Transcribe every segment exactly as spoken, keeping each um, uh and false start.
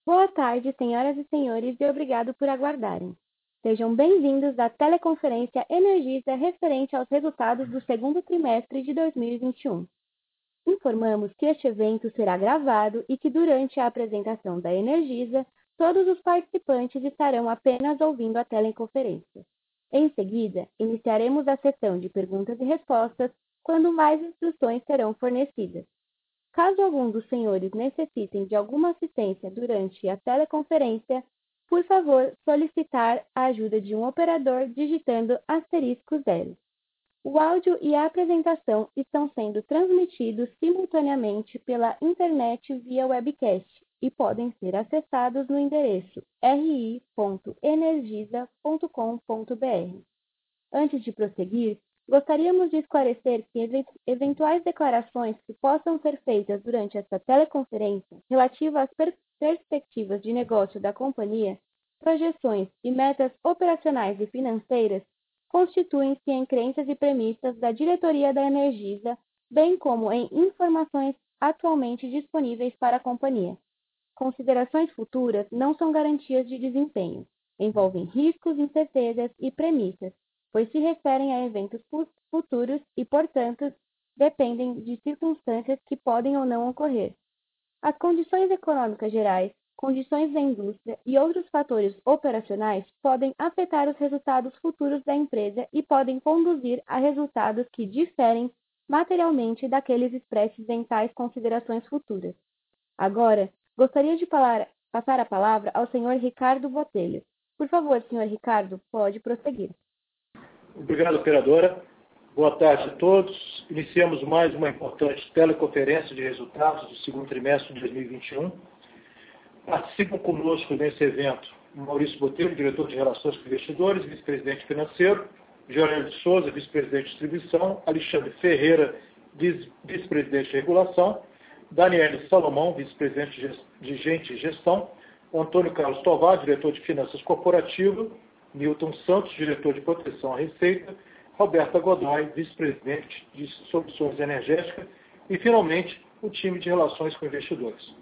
Boa tarde, senhoras e senhores, e obrigado por aguardarem. Sejam bem-vindos à teleconferência Energisa referente aos resultados do segundo trimestre de dois mil e vinte e um. Informamos que este evento será gravado e que durante a apresentação da Energisa, todos os participantes estarão apenas ouvindo a teleconferência. Em seguida, iniciaremos a sessão de perguntas e respostas, quando mais instruções serão fornecidas. Caso algum dos senhores necessitem de alguma assistência durante a teleconferência, por favor, solicitar a ajuda de um operador digitando asterisco zero. O áudio e a apresentação estão sendo transmitidos simultaneamente pela internet via webcast e podem ser acessados no endereço r i ponto energisa ponto com ponto b r. Antes de prosseguir, gostaríamos de esclarecer que eventuais declarações que possam ser feitas durante esta teleconferência relativas às per perspectivas de negócio da companhia, projeções e metas operacionais e financeiras constituem-se em crenças e premissas da diretoria da Energisa, bem como em informações atualmente disponíveis para a companhia. Considerações futuras não são garantias de desempenho, envolvem riscos, incertezas e premissas, pois se referem a eventos futuros e, portanto, dependem de circunstâncias que podem ou não ocorrer. As condições econômicas gerais, condições da indústria e outros fatores operacionais podem afetar os resultados futuros da empresa e podem conduzir a resultados que diferem materialmente daqueles expressos em tais considerações futuras. Agora, gostaria de falar, passar a palavra ao senhor Ricardo Botelho. Por favor, senhor Ricardo, pode prosseguir. Obrigado, operadora. Boa tarde a todos. Iniciamos mais uma importante teleconferência de resultados do segundo trimestre de dois mil e vinte e um. Participam conosco nesse evento Maurício Botelho, diretor de Relações com Investidores, vice-presidente financeiro, Jorge de Souza, vice-presidente de distribuição, Alexandre Ferreira, vice-presidente de regulação, Daniele Salomão, vice-presidente de gente e gestão, Antônio Carlos Tovar, diretor de finanças corporativas, Newton Santos, diretor de proteção à receita, Roberta Godoy, vice-presidente de soluções energéticas e, finalmente, o time de relações com investidores.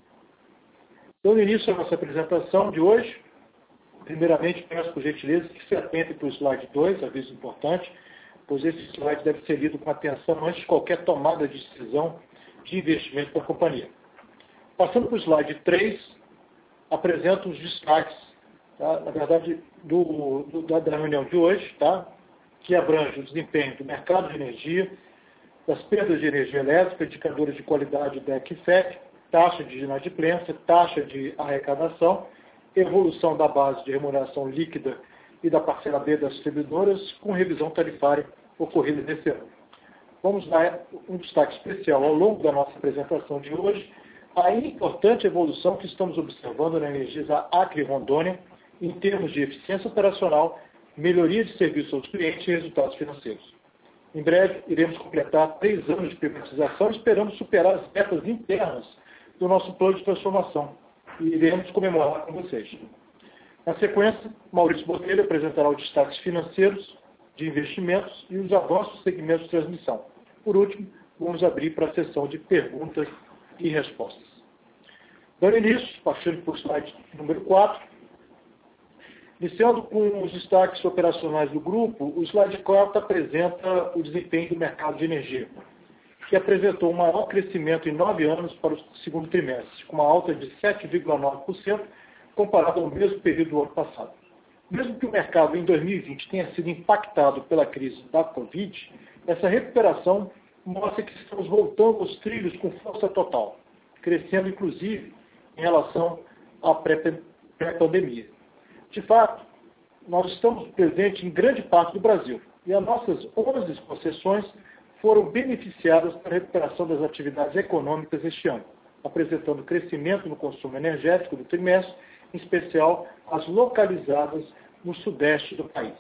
Dando início à nossa apresentação de hoje, primeiramente peço por gentileza que se atentem para o slide dois, aviso importante, pois esse slide deve ser lido com atenção antes de qualquer tomada de decisão de investimento da companhia. Passando para o slide três, apresento os destaques, tá? Na verdade, do, do, da, da reunião de hoje, tá? Que abrange o desempenho do mercado de energia, das perdas de energia elétrica, indicadores de qualidade da E C F E C, taxa de inadimplência, taxa de arrecadação, evolução da base de remuneração líquida e da parcela B das distribuidoras, com revisão tarifária ocorrida nesse ano. Vamos dar um destaque especial ao longo da nossa apresentação de hoje, a importante evolução que estamos observando na Energisa Acre e Rondônia, em termos de eficiência operacional, melhoria de serviço aos clientes e resultados financeiros. Em breve, iremos completar três anos de privatização e esperamos superar as metas internas do nosso plano de transformação e iremos comemorar com vocês. Na sequência, Maurício Botelho apresentará os destaques financeiros, de investimentos e os avanços do segmento de transmissão. Por último, vamos abrir para a sessão de perguntas e respostas. Dando início, partindo para o slide número quatro, iniciando com os destaques operacionais do grupo, o slide quatro apresenta o desempenho do mercado de energia, que apresentou um maior crescimento em nove anos para o segundo trimestre, com uma alta de sete vírgula nove por cento comparado ao mesmo período do ano passado. Mesmo que o mercado em dois mil e vinte tenha sido impactado pela crise da Covid, essa recuperação mostra que estamos voltando aos trilhos com força total, crescendo inclusive em relação à pré-pandemia. De fato, nós estamos presentes em grande parte do Brasil e as nossas onze concessões foram beneficiadas pela recuperação das atividades econômicas este ano, apresentando crescimento no consumo energético do trimestre, em especial as localizadas no sudeste do país.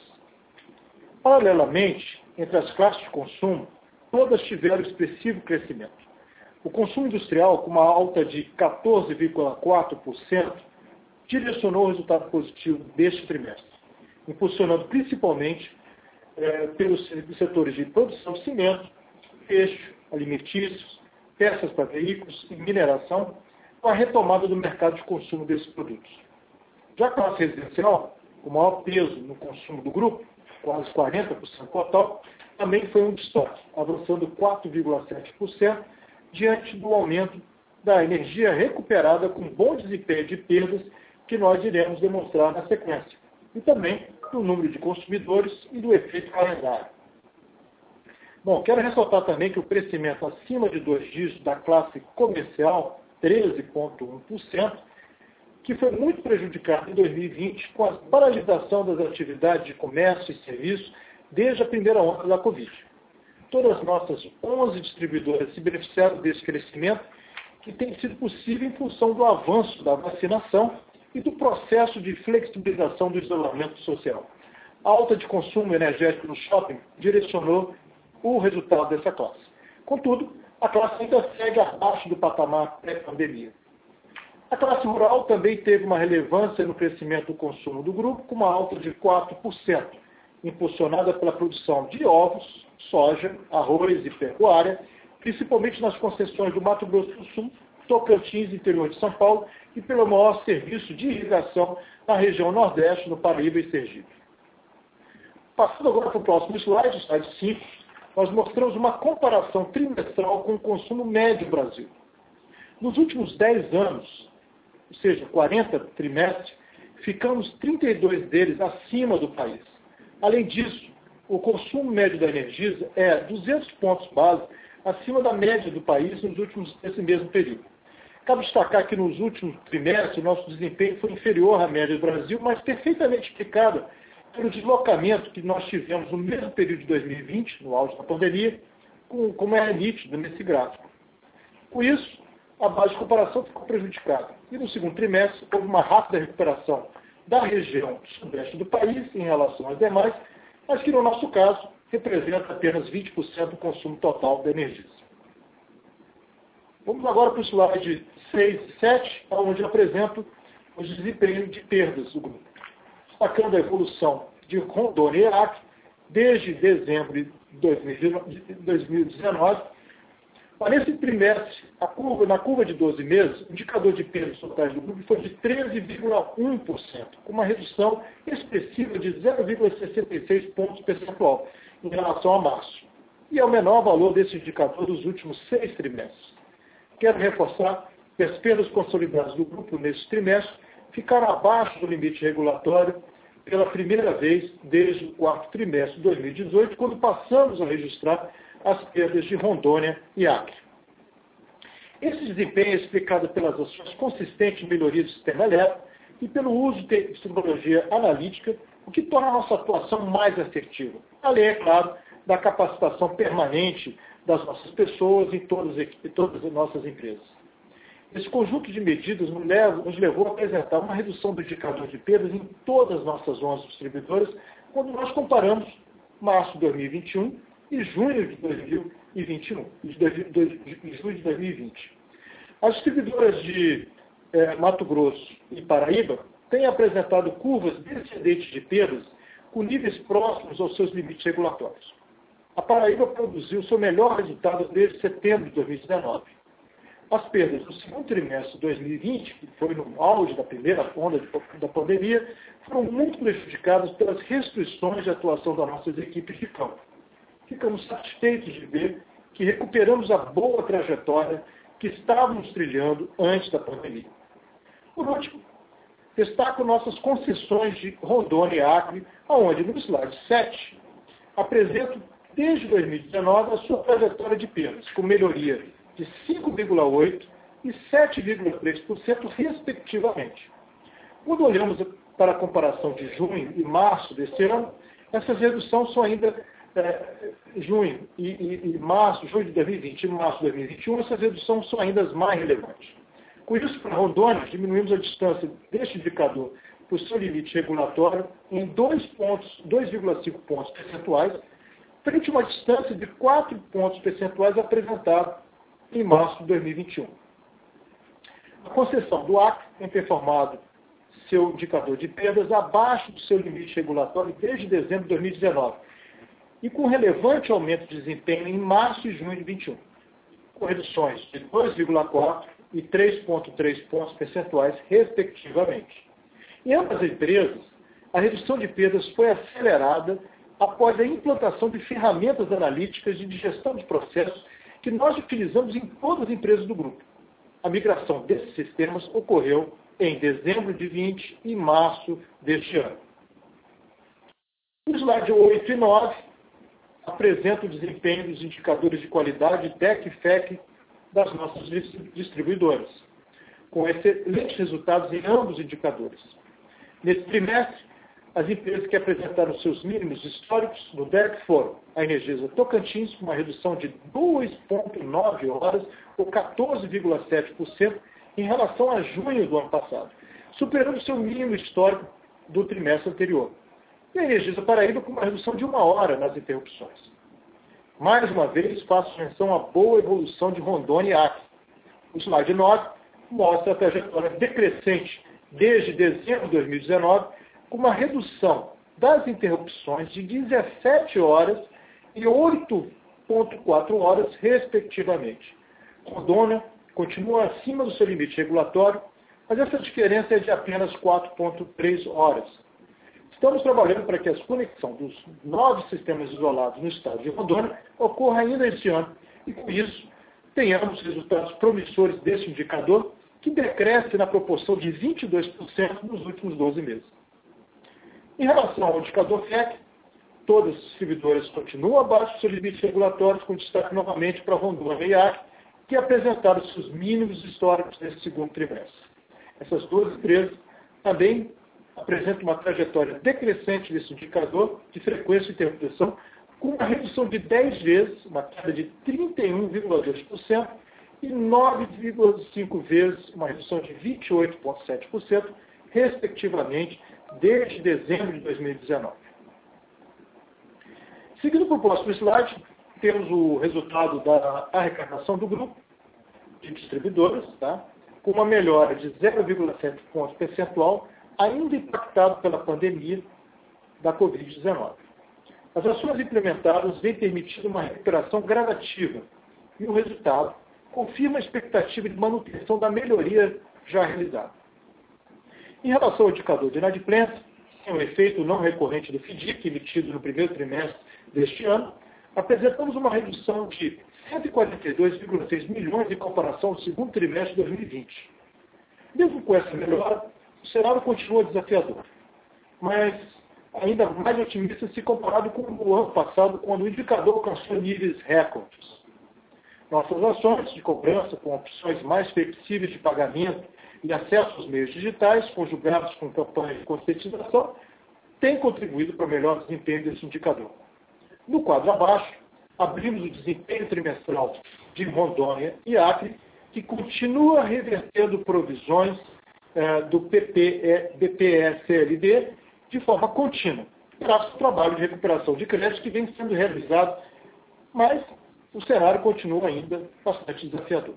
Paralelamente, entre as classes de consumo, todas tiveram expressivo crescimento. O consumo industrial, com uma alta de quatorze vírgula quatro por cento, direcionou o resultado positivo deste trimestre, impulsionando principalmente eh, pelos setores de produção de cimento, peixe, alimentícios, peças para veículos e mineração, com a retomada do mercado de consumo desses produtos. Já a classe residencial, com maior peso no consumo do grupo, quase quarenta por cento total, também foi um destaque, avançando quatro vírgula sete por cento diante do aumento da energia recuperada com bom desempenho de perdas que nós iremos demonstrar na sequência, e também do número de consumidores e do efeito calendário. Bom, quero ressaltar também que o crescimento acima de dois dígitos da classe comercial, treze vírgula um por cento, que foi muito prejudicado em dois mil e vinte com a paralisação das atividades de comércio e serviço desde a primeira onda da Covid. Todas as nossas onze distribuidoras se beneficiaram desse crescimento, que tem sido possível em função do avanço da vacinação e do processo de flexibilização do isolamento social. A alta de consumo energético no shopping direcionou o resultado dessa classe. Contudo, a classe ainda segue abaixo do patamar pré-pandemia. A classe rural também teve uma relevância no crescimento do consumo do grupo, com uma alta de quatro por cento, impulsionada pela produção de ovos, soja, arroz e pecuária, principalmente nas concessões do Mato Grosso do Sul, Tocantins, interior de São Paulo, e pelo maior serviço de irrigação na região Nordeste, no Paraíba e Sergipe. Passando agora para o próximo slide, slide cinco, nós mostramos uma comparação trimestral com o consumo médio do Brasil. Nos últimos dez anos, ou seja, quarenta trimestres, ficamos trinta e dois deles acima do país. Além disso, o consumo médio da Energisa é duzentos pontos base acima da média do país nos últimos, nesse mesmo período. Cabe destacar que nos últimos trimestres, nosso desempenho foi inferior à média do Brasil, mas perfeitamente explicado pelo deslocamento que nós tivemos no mesmo período de dois mil e vinte, no auge da pandemia, como é nítido nesse gráfico. Com isso, a base de comparação ficou prejudicada. E no segundo trimestre, houve uma rápida recuperação da região sudeste do país em relação às demais, mas que no nosso caso representa apenas vinte por cento do consumo total da energia. Vamos agora para o slide seis e sete, onde eu apresento os desempenhos de perdas do grupo. Destacando a evolução de Rondônia e Acre desde dezembro de dois mil e dezenove. Mas nesse trimestre, a curva, na curva de doze meses, o indicador de perdas totais do grupo foi de treze vírgula um por cento, com uma redução expressiva de zero vírgula sessenta e seis pontos percentual em relação a março. E é o menor valor desse indicador dos últimos seis trimestres. Quero reforçar que as perdas consolidadas do grupo nesse trimestre ficaram abaixo do limite regulatório pela primeira vez desde o quarto trimestre de dois mil e dezoito, quando passamos a registrar as perdas de Rondônia e Acre. Esse desempenho é explicado pelas ações consistentes de melhoria do sistema elétrico e pelo uso de tecnologia analítica, o que torna a nossa atuação mais assertiva. Além, é claro, da capacitação permanente das nossas pessoas em todas, em todas as nossas empresas. Esse conjunto de medidas nos, leva, nos levou a apresentar uma redução do indicador de perdas em todas as nossas onze distribuidoras, quando nós comparamos março de dois mil e vinte e um e junho de dois mil e vinte e um, e junho de dois mil e vinte. As distribuidoras de eh, Mato Grosso e Paraíba têm apresentado curvas descendentes de perdas com níveis próximos aos seus limites regulatórios. A Paraíba produziu seu melhor resultado desde setembro de dois mil e dezenove. As perdas do segundo trimestre de dois mil e vinte, que foi no auge da primeira onda da pandemia, foram muito prejudicadas pelas restrições de atuação das nossas equipes de campo. Ficamos satisfeitos de ver que recuperamos a boa trajetória que estávamos trilhando antes da pandemia. Por último, destaco nossas concessões de Rondônia e Acre, onde no slide sete apresento desde dois mil e dezenove a sua trajetória de perdas, com melhoria de cinco vírgula oito por cento e sete vírgula três por cento, respectivamente. Quando olhamos para a comparação de junho e março desse ano, essas reduções são ainda é, junho e, e, e março, junho de dois mil e vinte e março de dois mil e vinte e um, essas reduções são ainda as mais relevantes. Com isso, para Rondônia, diminuímos a distância deste indicador para o seu limite regulatório em dois vírgula cinco pontos percentuais, frente a uma distância de quatro pontos percentuais apresentada em março de dois mil e vinte e um. A concessão do Acre tem performado seu indicador de perdas abaixo do seu limite regulatório desde dezembro de dois mil e dezenove, e com relevante aumento de desempenho em março e junho de dois mil e vinte e um, com reduções de dois vírgula quatro e três vírgula três pontos percentuais, respectivamente. Em ambas as empresas, a redução de perdas foi acelerada após a implantação de ferramentas analíticas e de gestão de processos que nós utilizamos em todas as empresas do grupo. A migração desses sistemas ocorreu em dezembro de vinte e março deste ano. O slide oito e nove apresenta o desempenho dos indicadores de qualidade D E C e F E C das nossas distribuidoras, com excelentes resultados em ambos os indicadores. Nesse trimestre, as empresas que apresentaram seus mínimos históricos no D E C foram a Energisa Tocantins, com uma redução de duas vírgula nove horas, ou quatorze vírgula sete por cento, em relação a junho do ano passado, superando seu mínimo histórico do trimestre anterior. E a Energisa Paraíba com uma redução de uma hora nas interrupções. Mais uma vez, faço menção à boa evolução de Rondônia e Acre. O slide nove mostra a trajetória decrescente desde dezembro de dois mil e dezenove, com uma redução das interrupções de dezessete horas e oito vírgula quatro horas, respectivamente. Rondônia continua acima do seu limite regulatório, mas essa diferença é de apenas quatro vírgula três horas. Estamos trabalhando para que a conexão dos nove sistemas isolados no estado de Rondônia ocorra ainda este ano e, com isso, tenhamos resultados promissores desse indicador, que decresce na proporção de vinte e dois por cento nos últimos doze meses. Em relação ao indicador F E C, todas as distribuidoras continuam abaixo dos seus limites regulatórios, com destaque novamente para Rondônia e Acre, que apresentaram seus mínimos históricos nesse segundo trimestre. Essas duas empresas também apresentam uma trajetória decrescente desse indicador de frequência de interrupção, com uma redução de dez vezes, uma queda de trinta e um vírgula dois por cento, e nove vírgula cinco vezes, uma redução de vinte e oito vírgula sete por cento, respectivamente, desde dezembro de dois mil e dezenove. Seguindo para o próximo slide, temos o resultado da arrecadação do grupo de distribuidoras, tá? Com uma melhora de zero vírgula sete pontos percentual, ainda impactado pela pandemia da covid dezenove. As ações implementadas vêm permitindo uma recuperação gradativa e o resultado confirma a expectativa de manutenção da melhoria já realizada. Em relação ao indicador de inadimplência, sem o efeito não recorrente do F D I C emitido no primeiro trimestre deste ano, apresentamos uma redução de cento e quarenta e dois vírgula seis milhões em comparação ao segundo trimestre de dois mil e vinte. Mesmo com essa melhora, o cenário continua desafiador, mas ainda mais otimista se comparado com o ano passado, quando o indicador alcançou níveis recordes. Nossas ações de cobrança, com opções mais flexíveis de pagamento e acesso aos meios digitais, conjugados com campanhas de conscientização, têm contribuído para o melhor desempenho desse indicador. No quadro abaixo, abrimos o desempenho trimestral de Rondônia e Acre, que continua revertendo provisões eh, do P P, B P S L D de forma contínua, graças ao trabalho de recuperação de crédito que vem sendo realizado, mas o cenário continua ainda bastante desafiador.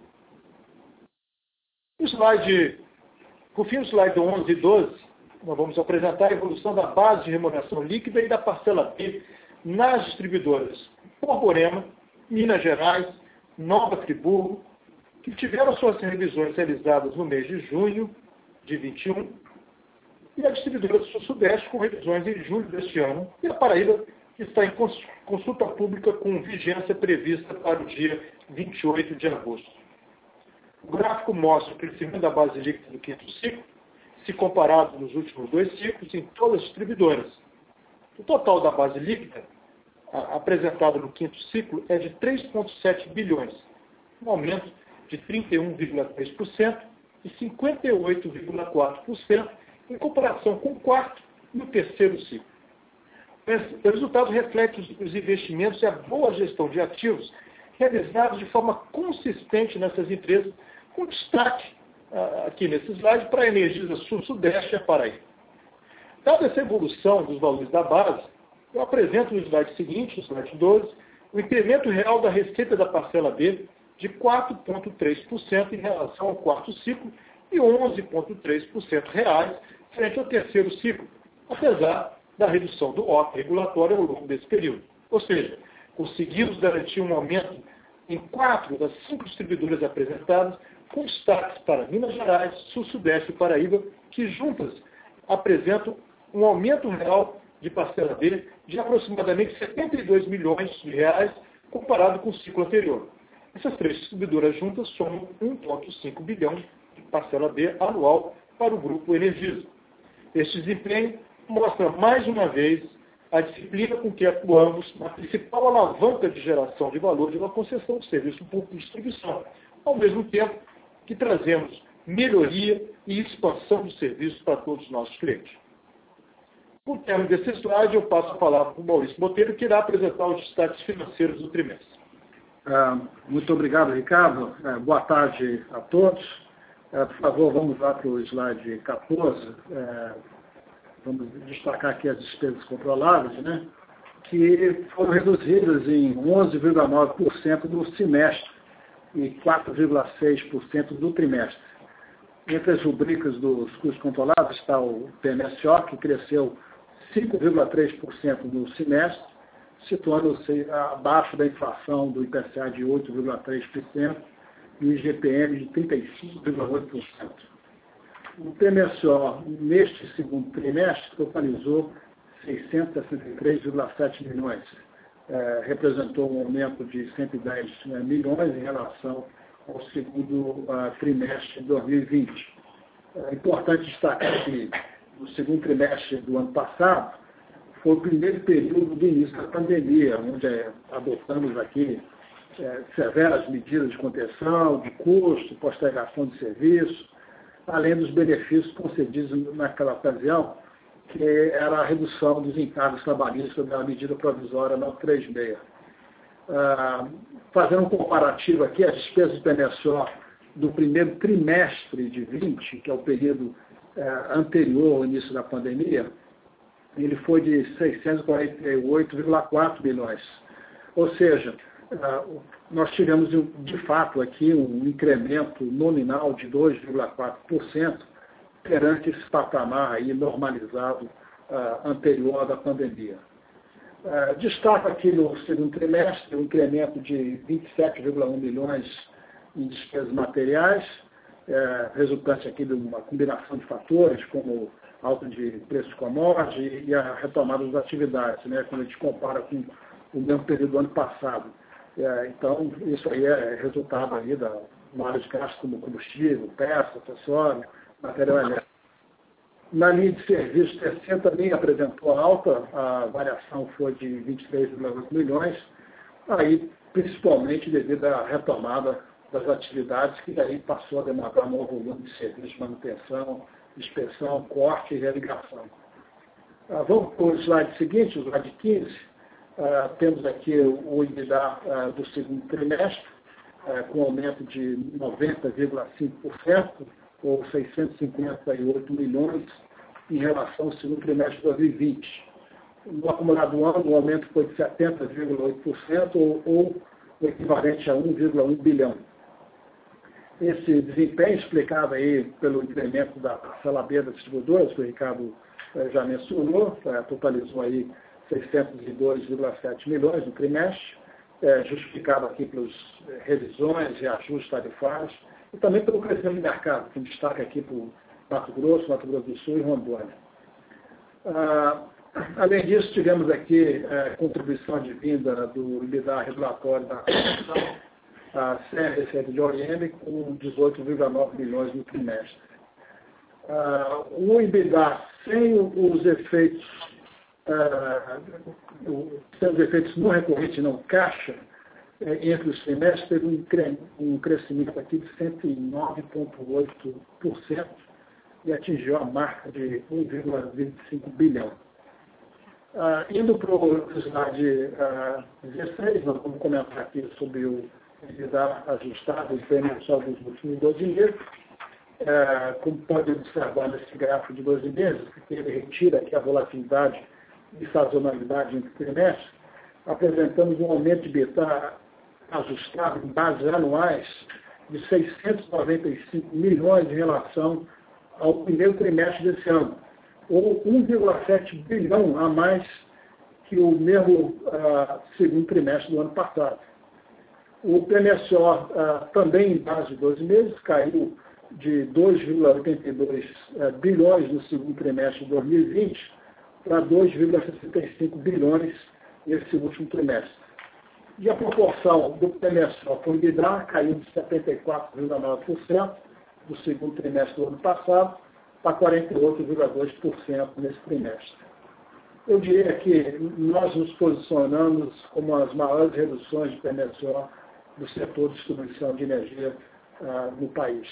O slide, por fim, o slide onze e doze, nós vamos apresentar a evolução da base de remuneração líquida e da parcela B nas distribuidoras Borborema, Minas Gerais, Nova Friburgo, que tiveram suas revisões realizadas no mês de junho de vinte e um, e a distribuidora do Sul-Sudeste com revisões em julho deste ano, e a Paraíba, que está em consulta pública com vigência prevista para o dia vinte e oito de agosto. O gráfico mostra o crescimento da base líquida do quinto ciclo, se comparado nos últimos dois ciclos em todas as distribuidoras. O total da base líquida, apresentado no quinto ciclo, é de três vírgula sete bilhões, um aumento de trinta e um vírgula três por cento e cinquenta e oito vírgula quatro por cento em comparação com o quarto e o terceiro ciclo. O resultado reflete os investimentos e a boa gestão de ativos realizados de forma consistente nessas empresas, com destaque aqui nesse slide para a Energisa Sul-Sudeste e a Paraíba. Dada essa evolução dos valores da base, eu apresento no slide seguinte, no slide doze, o incremento real da receita da parcela B de quatro vírgula três por cento em relação ao quarto ciclo e onze vírgula três por cento reais frente ao terceiro ciclo, apesar da redução do O P regulatório ao longo desse período. Ou seja, conseguimos garantir um aumento em quatro das cinco distribuidoras apresentadas, com destaques para Minas Gerais, Sul, Sudeste e Paraíba, que juntas apresentam um aumento real de parcela B de aproximadamente setenta e dois milhões de reais comparado com o ciclo anterior. Essas três distribuidoras juntas somam um vírgula cinco bilhão de parcela B anual para o Grupo Energisa. Este desempenho mostra mais uma vez a disciplina com que atuamos na principal alavanca de geração de valor de uma concessão de serviço público de distribuição, ao mesmo tempo que trazemos melhoria e expansão de serviços para todos os nossos clientes. Por termo desse slide, eu passo a palavra para o Maurício Botelho, que irá apresentar os destaques financeiros do trimestre. Ah, muito obrigado, Ricardo. Ah, boa tarde a todos. Ah, por favor, vamos lá para o slide quatorze. Ah, vamos destacar aqui as despesas controladas, né, que foram reduzidas em onze vírgula nove por cento no semestre e quatro vírgula seis por cento do trimestre. Entre as rubricas dos custos controlados está o P M S O, que cresceu cinco vírgula três por cento no semestre, situando-se abaixo da inflação do I P C A de oito vírgula três por cento e o I G P M de trinta e cinco vírgula oito por cento. O P M S O, neste segundo trimestre, totalizou seiscentos e sessenta e três vírgula sete milhões. É, representou um aumento de cento e dez milhões em relação ao segundo uh, trimestre de dois mil e vinte. É importante destacar que no segundo trimestre do ano passado foi o primeiro período do início da pandemia, onde é, adotamos aqui é, severas medidas de contenção, de custo, postergação de serviço, além dos benefícios concedidos naquela ocasião, que era a redução dos encargos trabalhistas da medida provisória novecentos e trinta e seis. Ah, fazendo um comparativo aqui, as despesas do P M S O do primeiro trimestre de vinte, que é o período eh, anterior ao início da pandemia, ele foi de seiscentos e quarenta e oito vírgula quatro milhões. Ou seja, ah, nós tivemos de fato aqui um incremento nominal de dois vírgula quatro por cento perante esse patamar aí normalizado ah, anterior da pandemia. Uh, destaco aqui no segundo trimestre um incremento de vinte e sete vírgula um milhões em despesas materiais, uh, resultante aqui de uma combinação de fatores, como alta de preços de commodities e a retomada das atividades, né, quando a gente compara com o mesmo período do ano passado. Uh, então, isso aí é resultado aí da uma área de gasto como combustível, peça, acessório, material elétrico. Na linha de serviços, terceiro também apresentou alta, a variação foi de vinte e três vírgula oito milhões, aí principalmente devido à retomada das atividades, que daí passou a demandar um novo volume de serviços de manutenção, inspeção, corte e religação. Ah, vamos para o slide seguinte, o slide quinze. Ah, temos aqui o EBITDA ah, do segundo trimestre, ah, com aumento de noventa vírgula cinco por cento, ou seiscentos e cinquenta e oito milhões, em relação ao segundo trimestre de dois mil e vinte. No acumulado do ano, o aumento foi de setenta vírgula oito por cento, ou, ou o equivalente a um vírgula um bilhão. Esse desempenho, explicado aí pelo incremento da parcela B das distribuidoras, que o Ricardo eh, já mencionou, eh, totalizou aí seiscentos e dois vírgula sete milhões no trimestre, eh, justificado aqui pelas eh, revisões e ajustes tarifários, e também pelo crescimento do mercado, com destaque aqui para o Mato Grosso, Mato Grosso do Sul e Rondônia. Ah, além disso, tivemos aqui a contribuição advinda do EBITDA regulatório da Comissão, a C R Receita de O I M, com dezoito vírgula nove milhões no trimestre. Ah, o EBITDA sem os efeitos, ah, sem os efeitos não recorrentes e não caixa, entre os trimestres, teve um crescimento aqui de cento e nove vírgula oito por cento e atingiu a marca de um vírgula vinte e cinco bilhão. Ah, indo para o slide ah, dezesseis, nós vamos comentar aqui sobre o EBITDA ajustado do P M S O dos últimos doze meses. Ah, como pode observar nesse gráfico de doze meses, que ele retira aqui a volatilidade e sazonalidade entre trimestres, apresentamos um aumento de EBITDA ajustado em bases anuais de seiscentos e noventa e cinco milhões em relação ao primeiro trimestre desse ano, ou um vírgula sete bilhão a mais que o mesmo uh, segundo trimestre do ano passado. O P M S O, ah, também em base de doze meses, caiu de dois vírgula oitenta e dois ah, bilhões no segundo trimestre de dois mil e vinte para dois vírgula sessenta e cinco bilhões nesse último trimestre. E a proporção do P M S O com o EBITDA caiu de setenta e quatro vírgula nove por cento do segundo trimestre do ano passado para quarenta e oito vírgula dois por cento nesse trimestre. Eu diria que nós nos posicionamos como as maiores reduções de P M S O do setor de distribuição de energia ah, no país.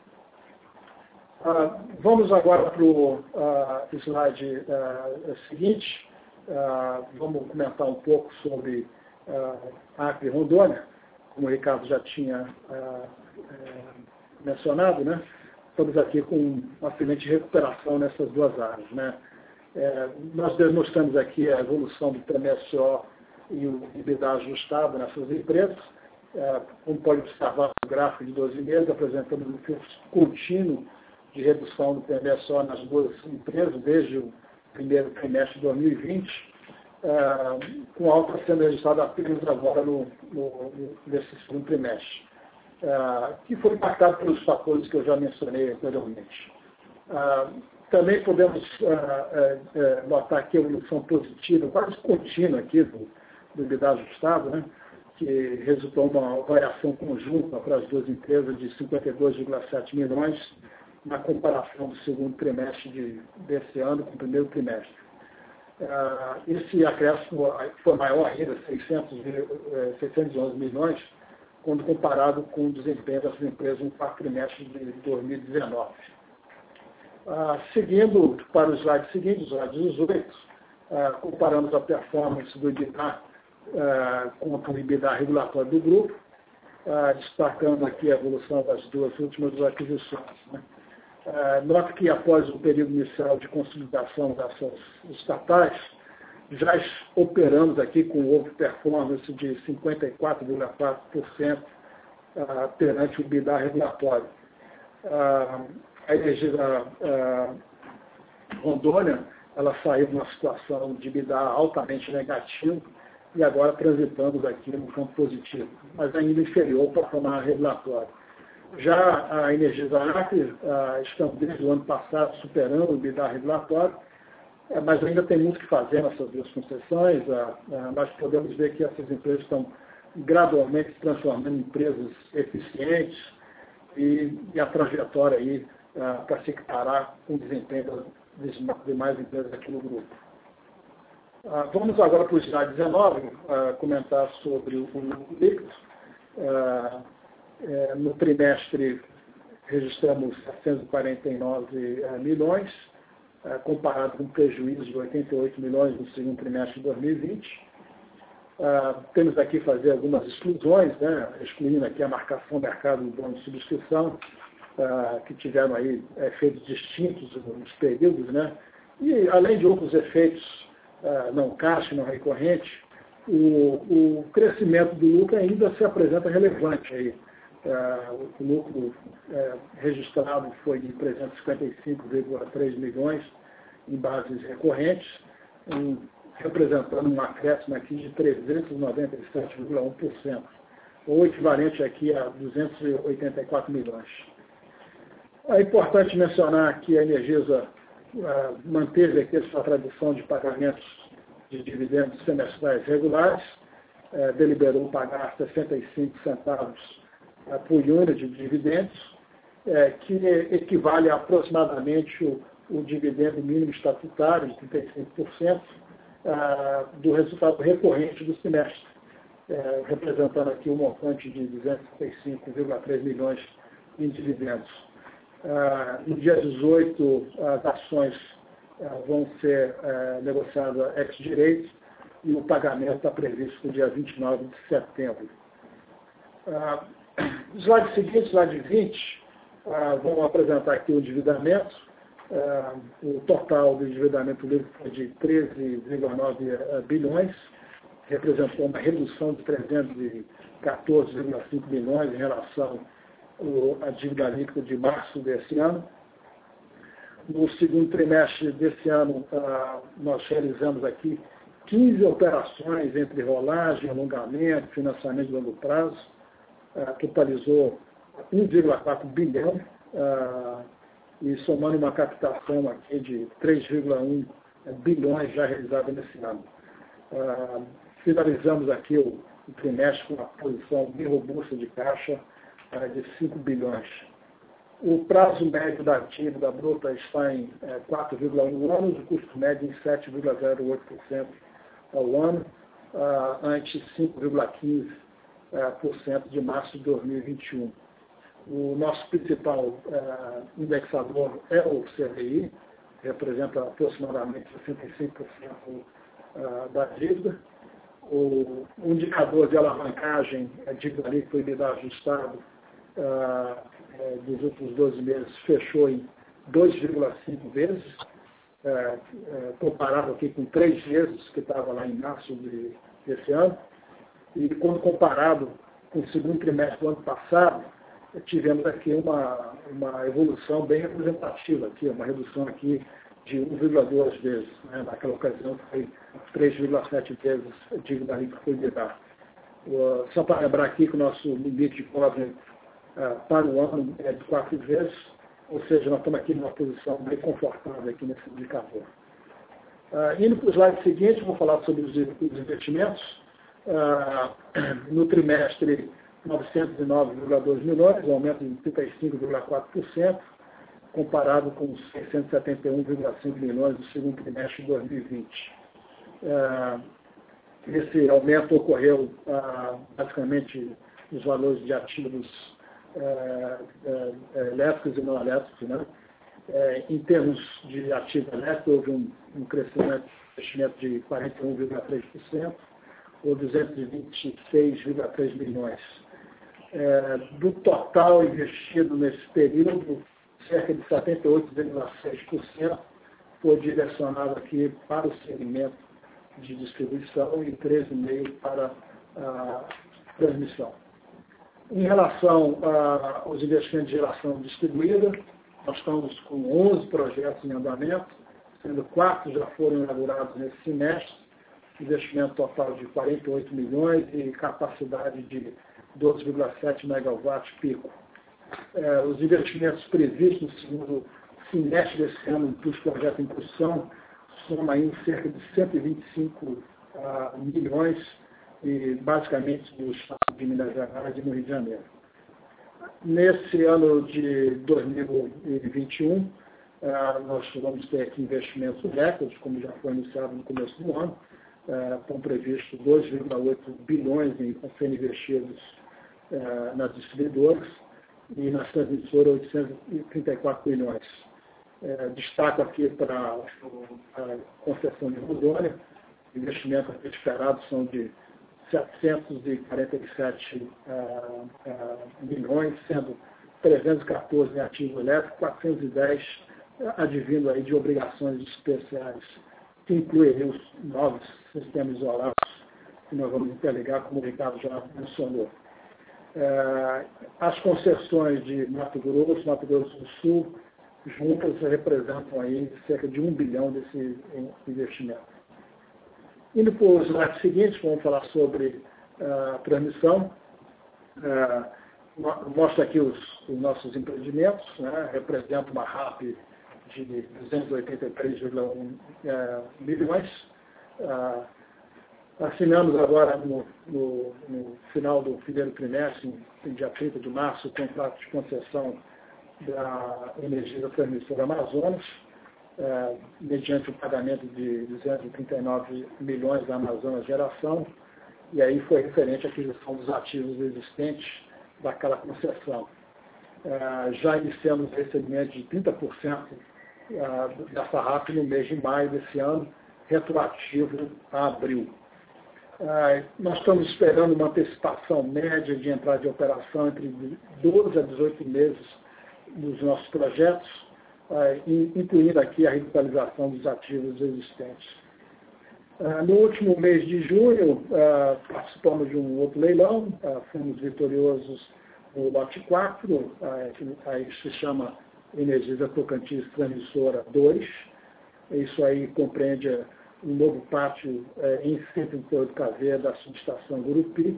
Ah, vamos agora para o ah, slide ah, seguinte. Ah, vamos comentar um pouco sobre ah, Acre e Rondônia, como o Ricardo já tinha ah, eh, mencionado, né? Estamos aqui com uma excelente recuperação nessas duas áreas, né? É, nós demonstramos aqui a evolução do P M S O e o EBITDA ajustado nessas empresas. É, como pode observar no gráfico de doze meses, apresentamos um fluxo contínuo de redução do P M S O nas duas empresas, desde o primeiro trimestre de dois mil e vinte, é, com alta sendo registrada apenas agora no, no, nesse segundo trimestre, é, que foi impactado pelos fatores que eu já mencionei anteriormente. É, também podemos é, é, notar aqui a evolução positiva, quase contínua aqui do, do EBITDA ajustado, né? Que resultou em uma variação conjunta para as duas empresas de cinquenta e dois vírgula sete milhões na comparação do segundo trimestre de, desse ano com o primeiro trimestre. Uh, esse acréscimo foi maior ainda, seiscentos e onze milhões, quando comparado com o desempenho dessas empresas no quarto trimestre de dois mil e dezenove. Uh, seguindo para o slide seguinte, o slide dezoito, uh, comparamos a performance do EBITDA Uh, contra o EBITDA regulatório do grupo, uh, destacando aqui a evolução das duas últimas aquisições. Né? Uh, nota que após o período inicial de consolidação dessas estatais, já operamos aqui com overperformance de cinquenta e quatro vírgula quatro por cento uh, perante o EBITDA regulatório. Uh, a energia uh, Rondônia, ela saiu de uma situação de EBITDA altamente negativo, e agora transitamos aqui no campo positivo, mas ainda inferior ao patamar regulatório. Já a Energisa Acre, ah, estamos desde o ano passado superando o EBITDA regulatório, eh, mas ainda tem muito que fazer nessas duas concessões. Ah, ah, nós podemos ver que essas empresas estão gradualmente se transformando em empresas eficientes e, e a trajetória aí ah, para se equiparar com o desempenho das demais empresas aqui no grupo. Uh, vamos agora para o slide dezenove, uh, comentar sobre o lucro líquido. Uh, uh, no trimestre registramos setecentos e quarenta e nove uh, milhões, uh, comparado com um prejuízo de oitenta e oito milhões no segundo trimestre de dois mil e vinte. Uh, temos aqui fazer algumas exclusões, né, excluindo aqui a marcação mercado do bônus de subscrição, uh, que tiveram aí efeitos distintos nos períodos, né, e além de outros efeitos Uh, não caixa, não recorrente, o, o crescimento do lucro ainda se apresenta relevante. Aí. Uh, o lucro uh, registrado foi de trezentos e cinquenta e cinco vírgula três milhões em bases recorrentes, um, representando um acréscimo aqui de trezentos e noventa e sete vírgula um por cento, ou equivalente aqui a duzentos e oitenta e quatro milhões. É importante mencionar que a Energisa Uh, manteve aqui a sua tradição de pagamentos de dividendos semestrais regulares, uh, deliberou pagar sessenta e cinco centavos uh, por unidade de dividendos, uh, que equivale a aproximadamente o, o dividendo mínimo estatutário de trinta e cinco por cento uh, do resultado recorrente do semestre, uh, representando aqui um montante de duzentos e trinta e cinco vírgula três milhões em dividendos. Uh, no dia dezoito, as ações uh, vão ser uh, negociadas ex-direito e o pagamento está previsto para o dia vinte e nove de setembro. Uh, slide seguinte, slide vinte, uh, vamos apresentar aqui o endividamento. Uh, o total do endividamento livre foi de treze vírgula nove bilhões, representou uma redução de trezentos e quatorze vírgula cinco milhões em relação a dívida líquida de março desse ano. No segundo trimestre desse ano, nós realizamos aqui quinze operações entre rolagem, alongamento, financiamento de longo prazo, totalizou um vírgula quatro bilhão, e somando uma captação aqui de três vírgula um bilhões já realizada nesse ano. Finalizamos aqui o, o trimestre com uma posição bem robusta de caixa de cinco bilhões. O prazo médio da dívida bruta está em quatro vírgula um anos, o custo médio em sete vírgula zero oito por cento ao ano, ante cinco vírgula quinze por cento de março de dois mil e vinte e um. O nosso principal uh, indexador é o C D I, representa aproximadamente sessenta e cinco por cento uh, da dívida. O, o indicador de alavancagem, a dívida líquida e EBITDA ajustado, uh, uh, dos últimos doze meses fechou em dois vírgula cinco vezes, uh, uh, comparado aqui com três vezes que estava lá em março de, desse ano. E quando comparado com o segundo trimestre do ano passado, tivemos aqui uma, uma evolução bem representativa, aqui, uma redução aqui de um vírgula duas vezes. Né? Naquela ocasião foi três vírgula sete vezes a dívida líquida por EBITDA. Uh, só para lembrar aqui que o nosso limite de cobre uh, para o ano é de quatro vezes, ou seja, nós estamos aqui numa posição bem confortável aqui nesse indicador. Uh, indo para o slide seguinte, vou falar sobre os, os investimentos. Uh, no trimestre, novecentos e nove vírgula dois milhões, um aumento de trinta e cinco vírgula quatro por cento, comparado com seiscentos e setenta e um vírgula cinco milhões do segundo trimestre de dois mil e vinte. Uh, esse aumento ocorreu uh, basicamente nos valores de ativos uh, uh, elétricos e não elétricos. Né? Uh, em termos de ativo elétrico, houve um, um crescimento, crescimento de quarenta e um vírgula três por cento, ou duzentos e vinte e seis vírgula três milhões. É, do total investido nesse período, cerca de setenta e oito vírgula seis por cento foi direcionado aqui para o segmento de distribuição e treze vírgula cinco por cento para a transmissão. Em relação a, aos investimentos de geração distribuída, nós estamos com onze projetos em andamento, sendo quatro já foram inaugurados nesse semestre, investimento total de quarenta e oito milhões e capacidade de doze vírgula sete megawatts pico. É, os investimentos previstos no segundo semestre desse ano dos projetos em construção somam aí cerca de cento e vinte e cinco uh, milhões, e basicamente no estado de Minas Gerais e no Rio de Janeiro. Nesse ano de dois mil e vinte e um, uh, nós vamos ter aqui investimentos recordes, como já foi anunciado no começo do ano. Uh, estão previstos dois vírgula oito bilhões em serem investidos uh, nas distribuidoras e nas transmissoras oitocentos e trinta e quatro milhões. Uh, destaco aqui para a concessão de Rondônia, investimentos aqui esperados são de setecentos e quarenta e sete uh, uh, milhões, sendo trezentos e quatorze em ativo elétrico, quatrocentos e dez uh, advindo aí de obrigações especiais, que inclui os novos sistemas isolados que nós vamos interligar, como o Ricardo já mencionou. É, as concessões de Mato Grosso, Mato Grosso do Sul, juntas representam aí cerca de um bilhão desse investimento. Indo para os slides seguintes, vamos falar sobre a uh, transmissão. Uh, mostra aqui os, os nossos empreendimentos, né? Representa uma R A P de duzentos e oitenta e três vírgula um uh, milhões. Uh, assinamos agora no, no, no final do primeiro trimestre, em dia trinta de março, o contrato de concessão da energia da transmissora Amazonas, uh, mediante o pagamento de duzentos e trinta e nove milhões da Amazonas Geração, e aí foi referente à aquisição dos ativos existentes daquela concessão. Uh, já iniciamos o recebimento de trinta por cento uh, dessa R A P no mês de maio desse ano, retroativo a abril. Uh, nós estamos esperando uma antecipação média de entrada de operação entre doze a dezoito meses dos nossos projetos, uh, incluindo aqui a revitalização dos ativos existentes. Uh, no último mês de junho, uh, participamos de um outro leilão, uh, fomos vitoriosos no lote quatro, uh, aí se chama Energisa Tocantins Transmissora dois. Isso aí compreende um novo pátio uh, em cento e trinta e oito kV da subestação Gurupi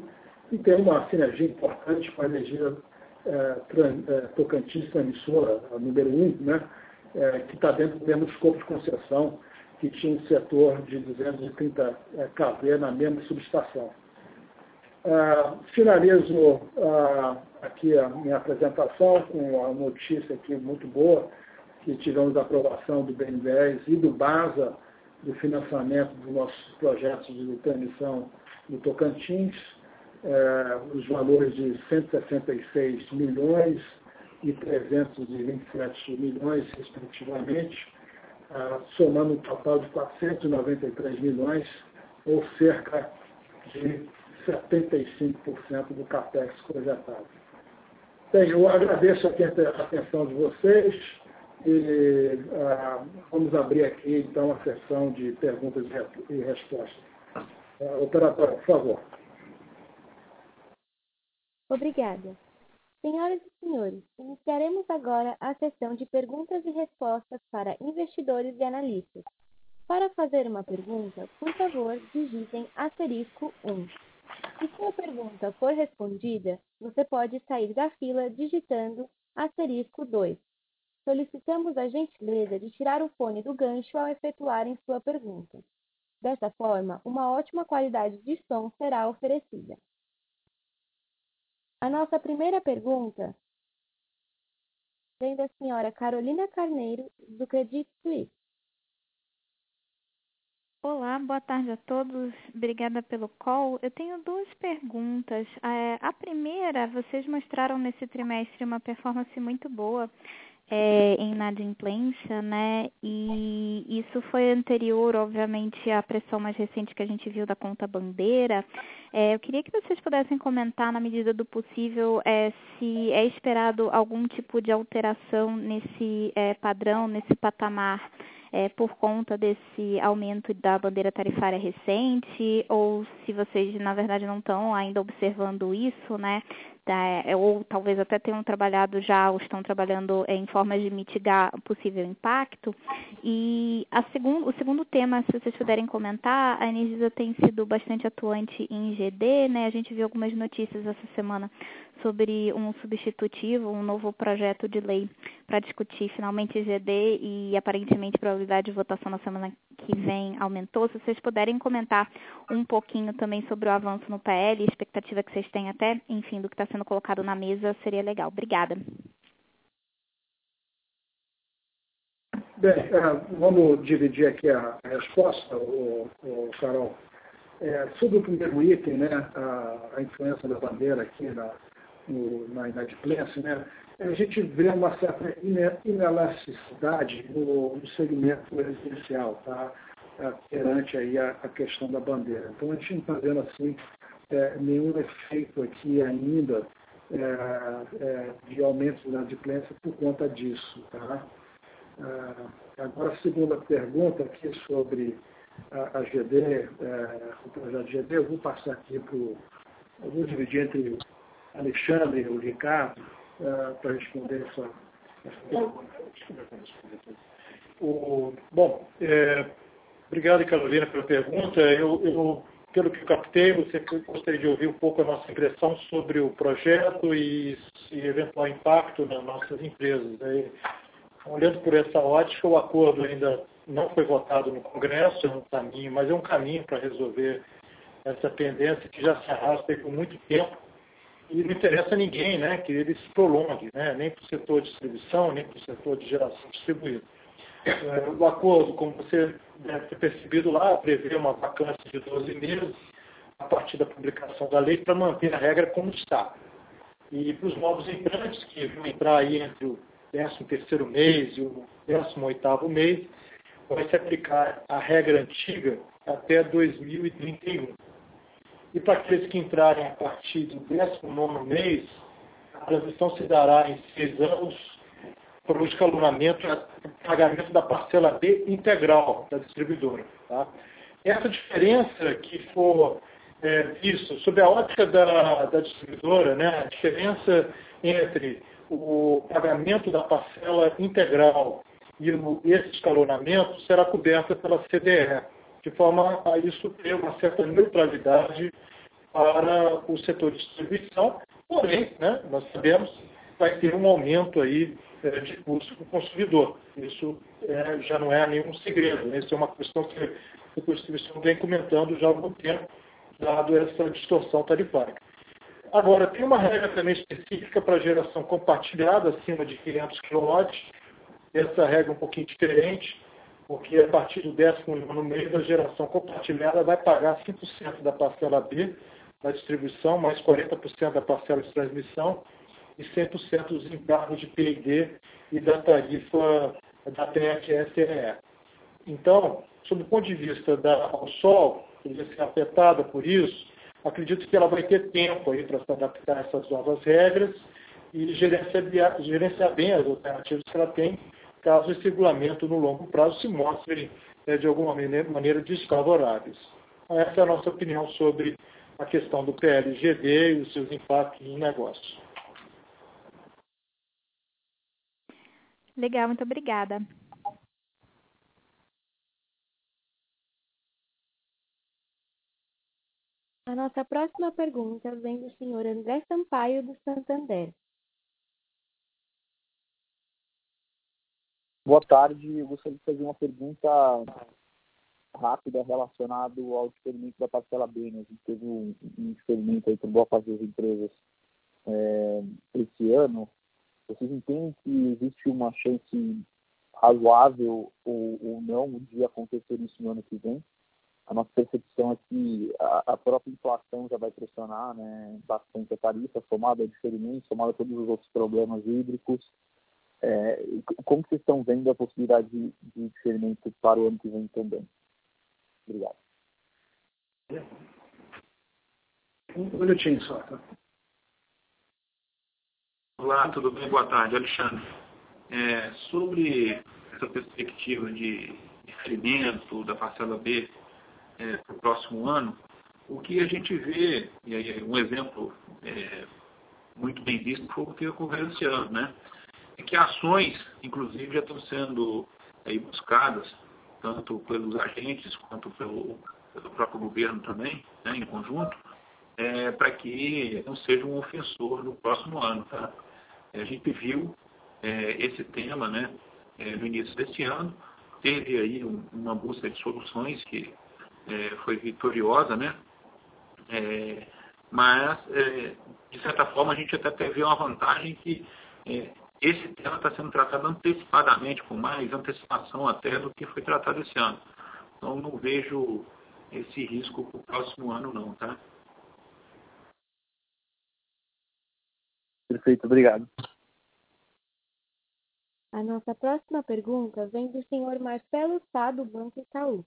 e tem uma sinergia importante com a energia é, trans, é, Tocantins Transmissora, a número um, né, é, que está dentro do mesmo escopo de concessão, que tinha um setor de duzentos e trinta kV na mesma subestação. Ah, finalizo ah, aqui a minha apresentação com a notícia aqui muito boa, que tivemos a aprovação do B N dez e do BASA, do financiamento dos nossos projetos de transmissão no Tocantins, eh, os valores de cento e sessenta e seis milhões e trezentos e vinte e sete milhões, respectivamente, ah, somando um total de quatrocentos e noventa e três milhões, ou cerca de setenta e cinco por cento do CAPEX projetado. Bem, eu agradeço aqui a atenção de vocês e ah, vamos abrir aqui, então, a sessão de perguntas e respostas. Ah, operatório, por favor. Obrigada. Senhoras e senhores, iniciaremos agora a sessão de perguntas e respostas para investidores e analistas. Para fazer uma pergunta, por favor, digitem asterisco um. Se sua pergunta for respondida, você pode sair da fila digitando asterisco dois. Solicitamos a gentileza de tirar o fone do gancho ao efetuarem sua pergunta. Dessa forma, uma ótima qualidade de som será oferecida. A nossa primeira pergunta vem da senhora Carolina Carneiro, do Credit Suisse. Olá, boa tarde a todos. Obrigada pelo call. Eu tenho duas perguntas. A primeira, vocês mostraram nesse trimestre uma performance muito boa é, em inadimplência, né? E isso foi anterior, obviamente, à pressão mais recente que a gente viu da conta bandeira. É, eu queria que vocês pudessem comentar, na medida do possível, é, se é esperado algum tipo de alteração nesse é, padrão, nesse patamar, É, por conta desse aumento da bandeira tarifária recente, ou se vocês, na verdade, não estão ainda observando isso, né? Tá, ou talvez até tenham trabalhado já, ou estão trabalhando é, em formas de mitigar o possível impacto. E a segun, o segundo tema, se vocês puderem comentar, a Energisa tem sido bastante atuante em G D, né? A gente viu algumas notícias essa semana sobre um substitutivo, um novo projeto de lei para discutir finalmente G D e aparentemente a probabilidade de votação na semana que vem aumentou. Se vocês puderem comentar um pouquinho também sobre o avanço no P L, a expectativa que vocês têm até, enfim, do que está sendo colocado na mesa, seria legal. Obrigada. Bem, vamos dividir aqui a resposta, o, o Carol. É, sobre o primeiro item, né, a, a influência da bandeira aqui na, no, na inadimplência, né, a gente vê uma certa inelasticidade no, no segmento residencial, tá, perante aí a, a questão da bandeira. Então, a gente não está vendo assim, é, nenhum efeito aqui ainda é, é, de aumento da inadimplência por conta disso. Tá? Ah, agora, a segunda pergunta aqui sobre a, a G D, é, o projeto G D, eu vou passar aqui para o... Eu vou dividir entre o Alexandre e o Ricardo é, para responder essa, essa pergunta. O, bom, é, obrigado, Carolina, pela pergunta. Eu, eu, pelo que eu captei, você gostaria de ouvir um pouco a nossa impressão sobre o projeto e, e eventual impacto nas nossas empresas. Aí, olhando por essa ótica, o acordo ainda não foi votado no Congresso, é um caminho, mas é um caminho para resolver essa pendência que já se arrasta por muito tempo e não interessa a ninguém, né, que ele se prolongue, né, nem para o setor de distribuição, nem para o setor de geração distribuída. O acordo, como você deve ter percebido lá, prevê uma vacância de doze meses a partir da publicação da lei para manter a regra como está. E para os novos entrantes que vão entrar aí entre o décimo terceiro mês e o décimo oitavo mês, vai se aplicar a regra antiga até dois mil e trinta e um. E para aqueles que entrarem a partir do décimo nono mês, a transição se dará em seis anos para o escalonamento e pagamento da parcela B integral da distribuidora. Tá? Essa diferença que for é, visto sob a ótica da, da distribuidora, né, a diferença entre o pagamento da parcela integral e o, esse escalonamento será coberta pela C D E, de forma a isso ter uma certa neutralidade para o setor de distribuição, porém, né, nós sabemos que vai ter um aumento aí é, de custo para o consumidor. Isso é, já não é nenhum segredo. Essa é uma questão que o setor de distribuição vem comentando já há algum tempo, dado essa distorção tarifária. Agora, tem uma regra também específica para geração compartilhada acima de quinhentos quilowatts. Essa regra é um pouquinho diferente, porque a partir do décimo ano mês, a geração compartilhada vai pagar cem por cento da parcela B da distribuição, mais quarenta por cento da parcela de transmissão e cem por cento dos encargos de P e D e da tarifa da T F S R E. Então, sob o ponto de vista da Alsol, que vai ser afetada por isso, acredito que ela vai ter tempo aí para se adaptar a essas novas regras e gerenciar, gerenciar bem as alternativas que ela tem, caso esse regulamento no longo prazo se mostre é, de alguma maneira, maneira desfavoráveis. Essa é a nossa opinião sobre a questão do P L G D e os seus impactos no negócio. Legal, muito obrigada. A nossa próxima pergunta vem do senhor André Sampaio, do Santander. Boa tarde, eu gostaria de fazer uma pergunta rápida relacionada ao diferimento da parcela B. Né? A gente teve um, um diferimento aí por boa parte das empresas é, esse ano. Vocês entendem que existe uma chance razoável ou, ou não de acontecer isso no ano que vem? A nossa percepção é que a, a própria inflação já vai pressionar, né, bastante a tarifa, somada ao diferimento, somada a todos os outros problemas hídricos. É, como vocês estão vendo a possibilidade de, de diferimento para o ano que vem também? Obrigado. Um minutinho só, tá? Olá, tudo bem? Boa tarde, Alexandre. É, sobre essa perspectiva de diferimento da parcela B é, para o próximo ano, o que a gente vê, e aí um exemplo é, muito bem visto foi o que ocorreu esse ano, né? É que ações, inclusive, já estão sendo aí buscadas, tanto pelos agentes quanto pelo, pelo próprio governo também, né, em conjunto, é, para que não seja um ofensor no próximo ano. Tá? A gente viu é, esse tema, né, é, no início deste ano, teve aí um, uma busca de soluções que é, foi vitoriosa, né? É, mas, é, de certa forma, a gente até teve uma vantagem que é, esse tema está sendo tratado antecipadamente, com mais antecipação até do que foi tratado esse ano. Então, não vejo esse risco para o próximo ano, não, tá? Perfeito, obrigado. A nossa próxima pergunta vem do senhor Marcelo Sá, do Banco Itaú.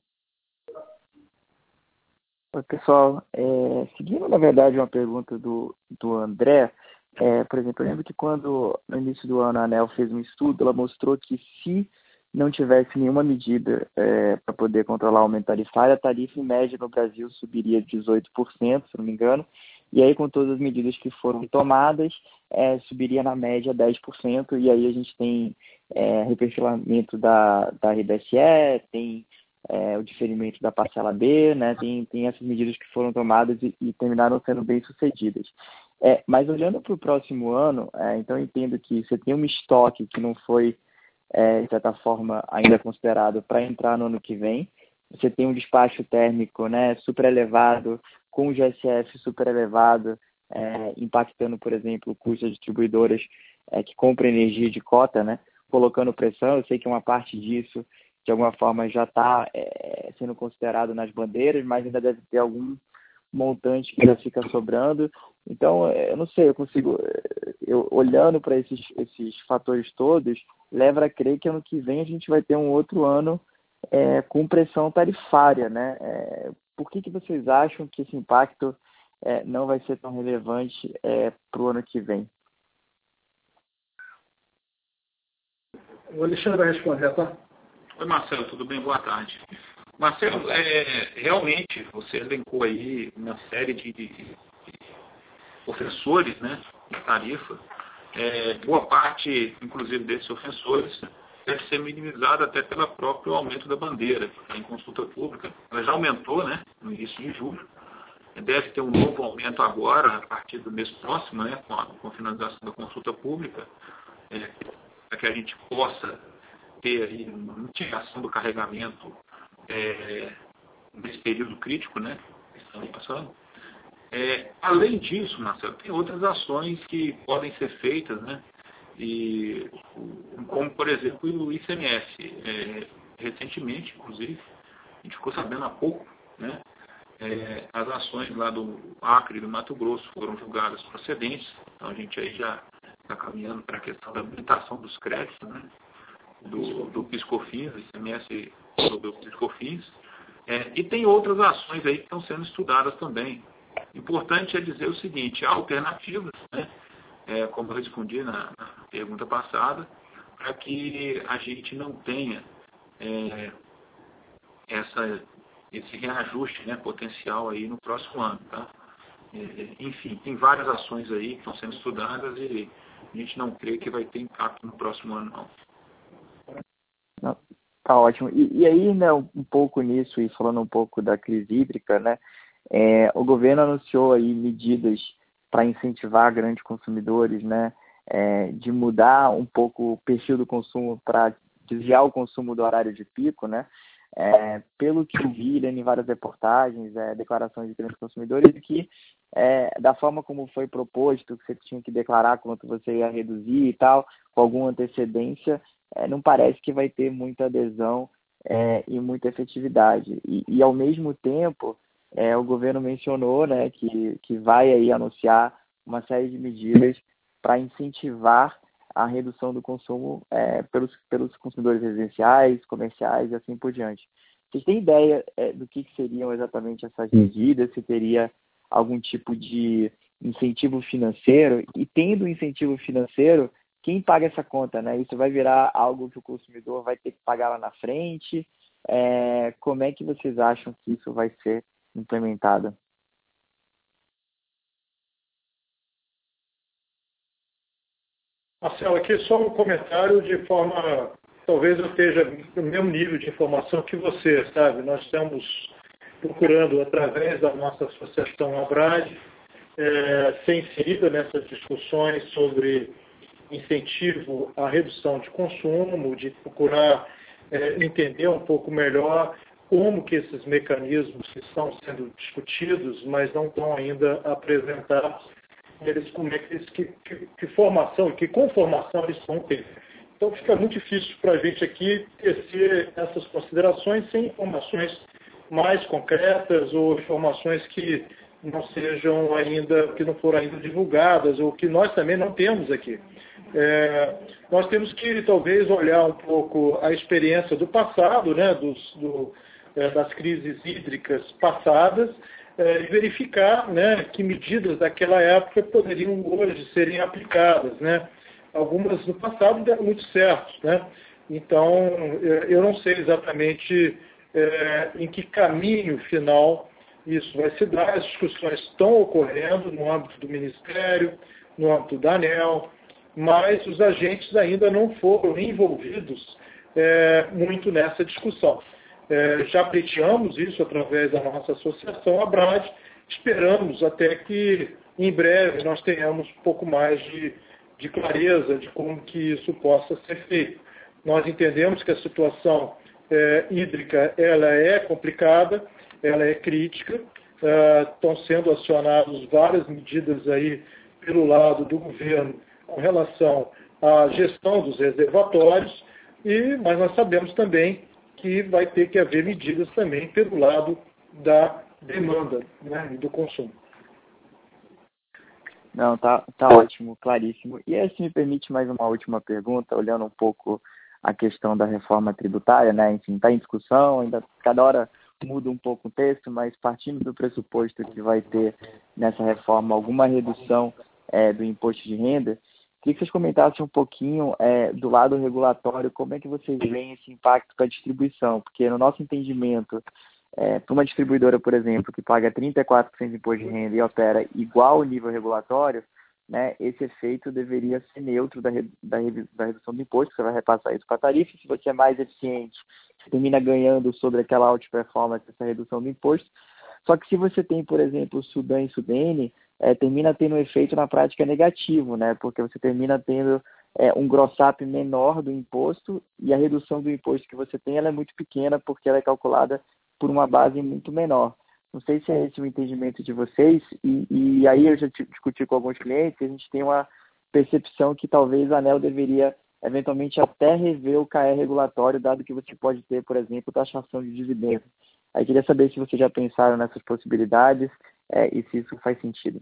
Oi, pessoal. É, seguindo, na verdade, uma pergunta do, do André, é, por exemplo, eu lembro que quando, no início do ano, a ANEEL fez um estudo, ela mostrou que se não tivesse nenhuma medida é, para poder controlar o aumento tarifário, a tarifa em média no Brasil subiria dezoito por cento, se não me engano, e aí com todas as medidas que foram tomadas, é, subiria na média dez por cento, e aí a gente tem é, reperfilamento da, da R B S E, tem é, o diferimento da parcela B, né, tem, tem essas medidas que foram tomadas e, e terminaram sendo bem sucedidas. É, mas olhando para o próximo ano, é, então eu entendo que você tem um estoque que não foi, é, de certa forma, ainda considerado para entrar no ano que vem. Você tem um despacho térmico, né, super elevado, com o G S F super elevado, é, impactando, por exemplo, o custo das distribuidoras é, que compram energia de cota, né, colocando pressão. Eu sei que uma parte disso, de alguma forma, já está é, sendo considerado nas bandeiras, mas ainda deve ter algum montante que ainda fica sobrando. Então, eu não sei, eu consigo, eu, olhando para esses, esses fatores todos, leva a crer que ano que vem a gente vai ter um outro ano é, com pressão tarifária, né? É, por que, que vocês acham que esse impacto é, não vai ser tão relevante é, para o ano que vem? O Alexandre vai responder, tá? Oi, Marcelo, tudo bem? Boa tarde. Marcelo, é, realmente você elencou aí uma série de, de ofensores, né, de tarifa. É, boa parte, inclusive, desses ofensores deve ser minimizada até pelo próprio aumento da bandeira em consulta pública. Ela já aumentou, né, no início de julho, deve ter um novo aumento agora, a partir do mês próximo, né, com a, com a finalização da consulta pública, é, para que a gente possa ter aí uma mitigação do carregamento é, nesse período crítico, né, que estamos passando. É, além disso, Marcelo, tem outras ações que podem ser feitas, né, e, como, por exemplo, o I C M S. É, recentemente, inclusive, a gente ficou sabendo há pouco, né, é, as ações lá do Acre e do Mato Grosso foram julgadas procedentes, então a gente aí já está caminhando para a questão da habilitação dos créditos, né, do, do PIS/COFINS, I C M S sobre o PIS/COFINS, é, e tem outras ações aí que estão sendo estudadas também. Importante é dizer o seguinte, há alternativas, né, é, como eu respondi na, na pergunta passada, para que a gente não tenha é, essa, esse reajuste, né, potencial aí no próximo ano. Tá? É, enfim, tem várias ações aí que estão sendo estudadas e a gente não crê que vai ter impacto no próximo ano, não. Não, tá ótimo. E, e aí, né, um pouco nisso, e falando um pouco da crise hídrica, né, é, o governo anunciou aí medidas para incentivar grandes consumidores, né, é, de mudar um pouco o perfil do consumo para desviar o consumo do horário de pico, né, é, pelo que eu vi né, em várias reportagens, é, declarações de grandes consumidores, que é, da forma como foi proposto, que você tinha que declarar quanto você ia reduzir e tal, com alguma antecedência, é, não parece que vai ter muita adesão é, e muita efetividade. E, e ao mesmo tempo, É, o governo mencionou né, que, que vai aí anunciar uma série de medidas para incentivar a redução do consumo é, pelos, pelos consumidores residenciais, comerciais e assim por diante. Vocês têm ideia é, do que, que seriam exatamente essas medidas? Se teria algum tipo de incentivo financeiro? E tendo incentivo financeiro, quem paga essa conta? Né? Isso vai virar algo que o consumidor vai ter que pagar lá na frente? É, como é que vocês acham que isso vai ser implementada? Marcelo, aqui só um comentário de forma, talvez eu esteja no mesmo nível de informação que você, sabe? Nós estamos procurando, através da nossa associação Abrad, é, ser inserida nessas discussões sobre incentivo à redução de consumo, de procurar é, entender um pouco melhor como que esses mecanismos estão sendo discutidos, mas não estão ainda apresentados, eles, como é que, que, que, que formação, que conformação eles vão ter. Então fica muito difícil para a gente aqui tecer essas considerações sem informações mais concretas ou informações que não sejam ainda, que não foram ainda divulgadas ou que nós também não temos aqui. É, nós temos que talvez olhar um pouco a experiência do passado, né, dos, do, das crises hídricas passadas, é, e verificar né, que medidas daquela época poderiam hoje serem aplicadas. Né? Algumas no passado deram muito certo. Né? Então, eu não sei exatamente é, em que caminho final isso vai se dar. As discussões estão ocorrendo no âmbito do Ministério, no âmbito da ANEEL, mas os agentes ainda não foram envolvidos é, muito nessa discussão. É, já pleiteamos isso através da nossa associação Abrad, esperamos até que em breve nós tenhamos um pouco mais de, de clareza de como que isso possa ser feito. Nós entendemos que a situação é, hídrica ela é complicada, ela é crítica, é, estão sendo acionadas várias medidas aí pelo lado do governo com relação à gestão dos reservatórios, e, mas nós sabemos também que vai ter que haver medidas também pelo lado da demanda né, e do consumo. Não, tá, tá ótimo, claríssimo. E aí, se me permite mais uma última pergunta, olhando um pouco a questão da reforma tributária, né? Enfim, está em discussão, ainda cada hora muda um pouco o texto, mas partindo do pressuposto que vai ter nessa reforma alguma redução é, do imposto de renda, queria que vocês comentassem um pouquinho é, do lado regulatório, como é que vocês veem esse impacto para a distribuição, porque no nosso entendimento, é, para uma distribuidora, por exemplo, que paga trinta e quatro por cento de imposto de renda e opera igual ao nível regulatório, né, esse efeito deveria ser neutro da, da, da redução do imposto, você vai repassar isso para a tarifa, se você é mais eficiente, você termina ganhando sobre aquela alta performance essa redução do imposto, Só que se você tem, por exemplo, o Sudã e Sudene, é, termina tendo um efeito na prática negativo, né? Porque você termina tendo é, um gross-up menor do imposto e a redução do imposto que você tem ela é muito pequena porque ela é calculada por uma base muito menor. Não sei se é esse o entendimento de vocês, e, e aí eu já discuti com alguns clientes e a gente tem uma percepção que talvez a ANEEL deveria eventualmente até rever o K R regulatório, dado que você pode ter, por exemplo, taxação de dividendos. Aí queria saber se vocês já pensaram nessas possibilidades é, e se isso faz sentido.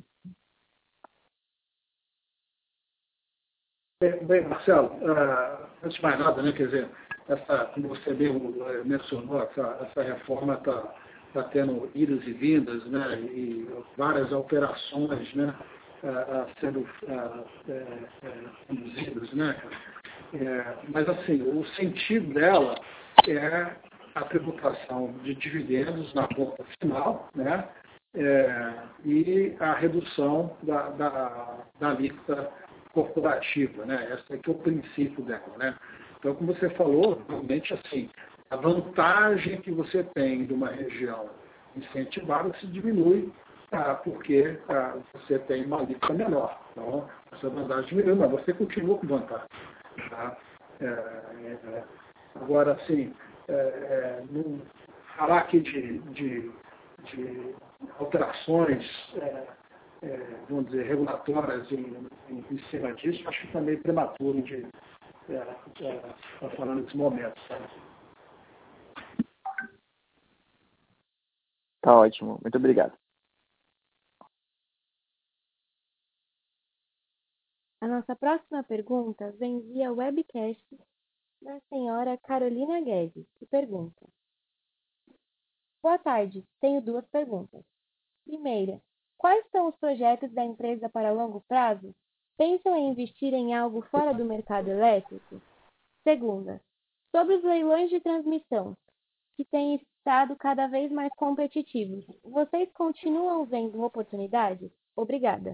Bem, bem Marcelo, uh, antes de mais nada, né, quer dizer, essa, como você mesmo mencionou, essa, essa reforma está tá tendo idas e vindas, né, e várias alterações, né, uh, sendo uh, uh, conduzidas, né, é, mas assim, o sentido dela é a tributação de dividendos na conta final, né, é, e a redução da, da, da alíquota corporativa, né? Esse aqui é o princípio dela, né? Então, como você falou, realmente assim, a vantagem que você tem de uma região incentivada se diminui, ah, porque ah, você tem uma alíquota menor. Então, essa vantagem diminui, mas você continua com vantagem. Tá? É, é, agora, assim, é, é, não, falar aqui de, de, de alterações é, É, vamos dizer, regulatórias em, em, em cima disso, acho que também é prematuro de estar é, é, falando nesse momento. Sabe? Tá ótimo, muito obrigado. A nossa próxima pergunta vem via webcast da senhora Carolina Guedes, que pergunta: Boa tarde, tenho duas perguntas. Primeira, quais são os projetos da empresa para longo prazo? Pensam em investir em algo fora do mercado elétrico? Segunda, sobre os leilões de transmissão, que têm estado cada vez mais competitivos, vocês continuam vendo oportunidades? Obrigada.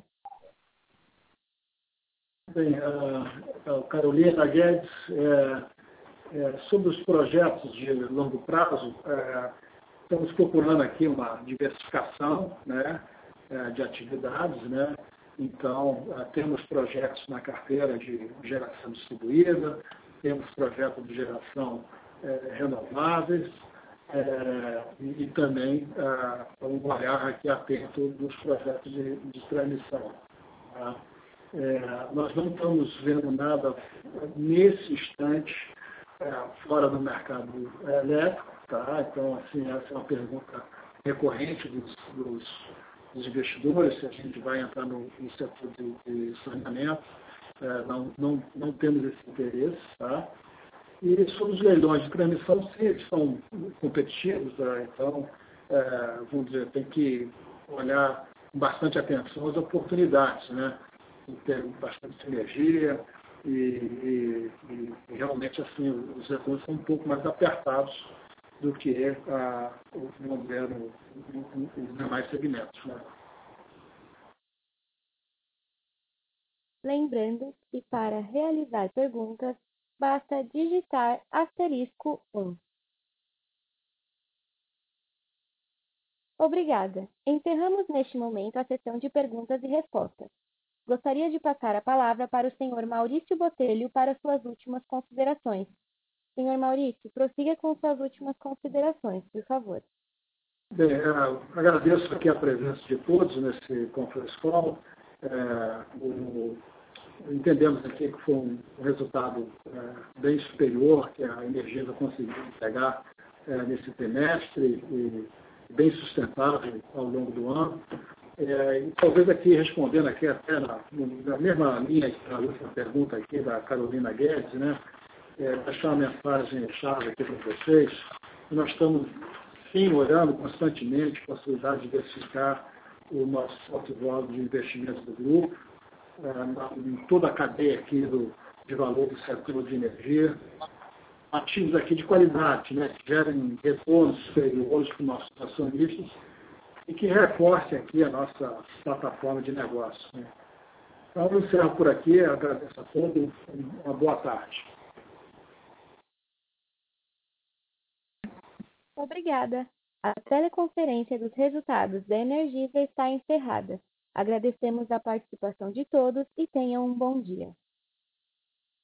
Bem, a, a Carolina Guedes, é, é, sobre os projetos de longo prazo, é, estamos procurando aqui uma diversificação, né, de atividades, né? Então, temos projetos na carteira de geração distribuída, temos projetos de geração é, renováveis é, e, e também é, um olhar aqui atento dos projetos de, de transmissão. Tá? É, nós não estamos vendo nada nesse instante é, fora do mercado elétrico, tá? Então, assim, essa é uma pergunta recorrente dos, dos dos investidores, se a gente vai entrar no, no setor de, de saneamento, é, não, não, não temos esse interesse. Tá? E sobre os leilões de transmissão, sim, eles são competitivos, tá? Então, é, vamos dizer, tem que olhar com bastante atenção as oportunidades, né? Tem que ter bastante sinergia e, e, e realmente, assim, os recursos são um pouco mais apertados do que a, o moderno, os demais segmentos. Né? Lembrando que para realizar perguntas, basta digitar asterisco um. Obrigada. Encerramos neste momento a sessão de perguntas e respostas. Gostaria de passar a palavra para o senhor Maurício Botelho para suas últimas considerações. Senhor Maurício, prossiga com suas últimas considerações, por favor. Bem, eu agradeço aqui a presença de todos nesse conference call. É, o, entendemos aqui que foi um resultado é, bem superior que a Energisa conseguiu entregar é, nesse trimestre e bem sustentável ao longo do ano. É, e talvez aqui, respondendo aqui até na, na mesma linha que a última pergunta aqui da Carolina Guedes, né? É, deixar uma mensagem-chave aqui para vocês. Nós estamos, sim, olhando constantemente a possibilidade de diversificar o nosso portfólio de investimentos do grupo, é, em toda a cadeia aqui do, de valor do setor de energia, ativos aqui de qualidade, né, que gerem retornos superiores para os nossos acionistas e que reforcem aqui a nossa plataforma de negócio. Né. Então, eu encerro por aqui, agradeço a todos, uma boa tarde. Obrigada. A teleconferência dos resultados da Energisa está encerrada. Agradecemos a participação de todos e tenham um bom dia.